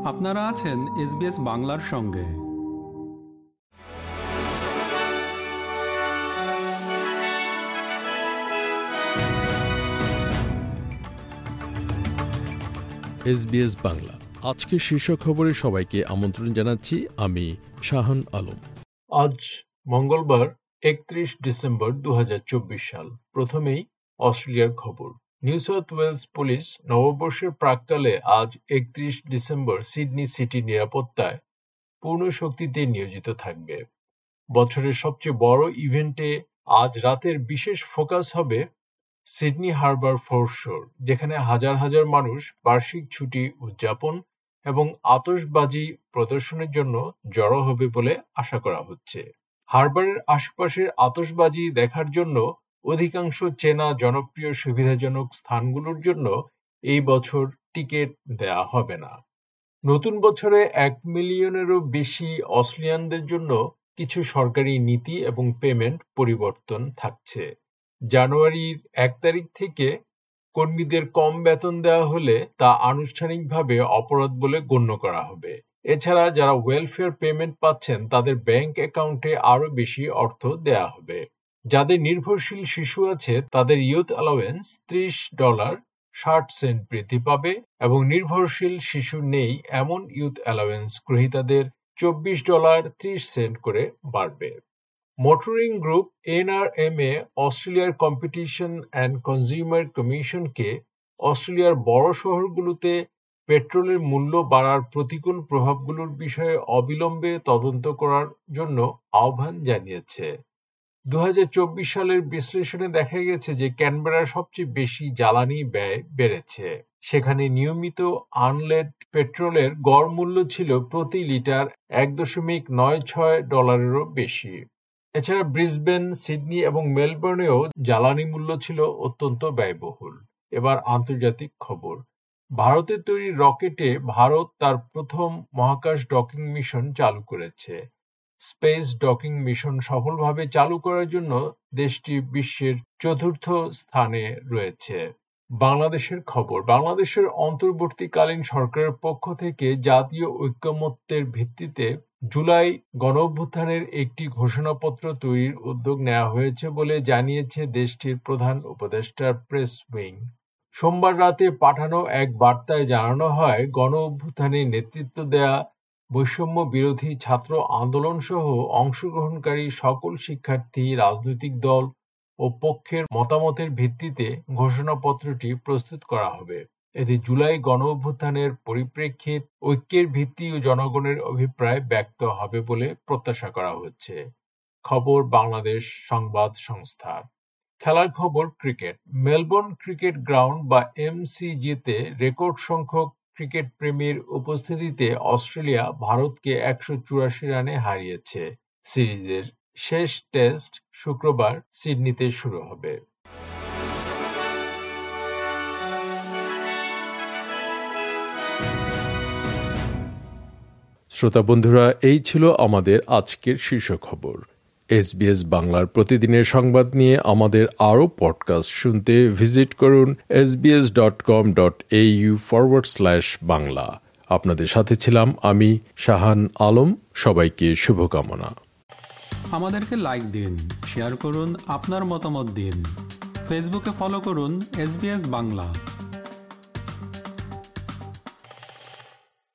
আপনারা আছেন SBS বাংলার সঙ্গে। SBS বাংলা আজকের শীর্ষ খবরে সবাইকে আমন্ত্রণ জানাচ্ছি। আমি শাহান আলম। আজ মঙ্গলবার 31 ডিসেম্বর 2024 সাল। প্রথমেই অস্ট্রেলিয়ার খবর। নিউ সাউথ ওয়েলস পুলিশ নববর্ষের প্রাক্কালে আজ 31 ডিসেম্বর সিডনি সিটি নিরাপত্তায় পূর্ণ শক্তিতে নিয়োজিত থাকবে। বছরের সবচেয়ে বড় ইভেন্টে আজ রাতের বিশেষ ফোকাস হবে সিডনি হারবার ফোরশোর, যেখানে হাজার হাজার মানুষ বার্ষিক ছুটি উদযাপন এবং আতশবাজি প্রদর্শনের জন্য জড়ো হবে বলে আশা করা হচ্ছে। হারবারের আশপাশের আতশবাজি দেখার জন্য অধিকাংশ চেনা জনপ্রিয় সুবিধাজনক স্থানগুলোর জন্য এই বছর টিকিট দেয়া হবে না। নতুন বছরে 1 মিলিয়নেরও বেশি অস্ট্রেলিয়ানদের জন্য কিছু সরকারি নীতি এবং পেমেন্ট পরিবর্তন থাকছে। জানুয়ারির 1 তারিখ থেকে কর্মীদের কম বেতন দেওয়া হলে তা আনুষ্ঠানিকভাবে অপরাধ বলে গণ্য করা হবে। এছাড়া যারা ওয়েলফেয়ার পেমেন্ট পাচ্ছেন তাদের ব্যাংক অ্যাকাউন্টে আরও বেশি অর্থ দেয়া হবে। যাদের নির্ভরশীল শিশু আছে তাদের ইউথ অ্যালাওয়েন্স $30.60 বৃদ্ধি পাবে এবং নির্ভরশীল শিশু নেই এমন ইউথ অ্যালাওয়েন্স গ্রহীতাদের $24.30 করে বাড়বে। মোটরিং গ্রুপ NRMA অস্ট্রেলিয়ার কম্পিটিশন অ্যান্ড কনজিউমার কমিশনকে অস্ট্রেলিয়ার বড় শহরগুলোতে পেট্রোলের মূল্য বাড়ার প্রতিকূল প্রভাবগুলোর বিষয়ে অবিলম্বে তদন্ত করার জন্য আহ্বান জানিয়েছে। 2024 সালের বিশ্লেষণে দেখা গেছে যে ক্যানবেরার সবচেয়ে বেশি জ্বালানি ব্যয় বেড়েছে। সেখানে নিয়মিত আনলেড পেট্রোলের গড় মূল্য ছিল প্রতি লিটার $1.96 বেশি। এছাড়া ব্রিসবেন, সিডনি এবং মেলবোর্নেও জ্বালানি মূল্য ছিল অত্যন্ত ব্যয়বহুল। এবার আন্তর্জাতিক খবর। ভারতের তৈরি রকেটে ভারত তার প্রথম মহাকাশ ডকিং মিশন চালু করেছে। স্পেস ডকিং মিশন সফলভাবে চালু করার জন্য দেশটি বিশ্বের 4র্থ স্থানে রয়েছে। বাংলাদেশের খবর। বাংলাদেশের অন্তর্বর্তীকালীন সরকারের পক্ষ থেকে জাতীয় ঐকমত্যের ভিত্তিতে জুলাই গণঅভ্যুত্থানের একটি ঘোষণাপত্র তৈরির উদ্যোগ নেওয়া হয়েছে বলে জানিয়েছে দেশটির প্রধান উপদেষ্টার প্রেস উইং। সোমবার রাতে পাঠানো এক বার্তায় জানানো হয়, গণঅভ্যুত্থানে নেতৃত্ব দেয়া বৈষম্য বিরোধী ছাত্র আন্দোলন সহ অংশগ্রহণকারী সকল শিক্ষার্থী, রাজনৈতিক দল ও পক্ষের মতামতের ভিত্তিতে ঘোষণাপত্রটি প্রস্তুত করা হবে। এতে জুলাই গণঅভ্যুত্থানের পরিপ্রেক্ষিত, ঐক্যের ভিত্তি ও জনগণের অভিপ্রায় ব্যক্ত হবে বলে প্রত্যাশা করা হচ্ছে। খবর বাংলাদেশ সংবাদ সংস্থা। খেলার খবর। ক্রিকেট। মেলবোর্ন ক্রিকেট গ্রাউন্ড বা MCG-তে রেকর্ড সংখ্যক ক্রিকেট প্রেমীর উপস্থিতিতে অস্ট্রেলিয়া ভারতকে 184 রানে হারিয়েছে। সিরিজের শেষ টেস্ট শুক্রবার সিডনিতে শুরু হবে। শ্রোতা বন্ধুরা, এই ছিল আমাদের আজকের শীর্ষ খবর। SBS বাংলার প্রতিদিনের সংবাদ নিয়ে আমাদের আরও পডকাস্ট শুনতে ভিজিট করুন sbs.com.au/বাংলা। আপনাদের সাথে ছিলাম আমি শাহান আলম। সবাইকে শুভকামনা। আমাদেরকে লাইক দিন, শেয়ার করুন, আপনার মতামত দিন। ফেসবুকে ফলো করুন SBS বাংলা।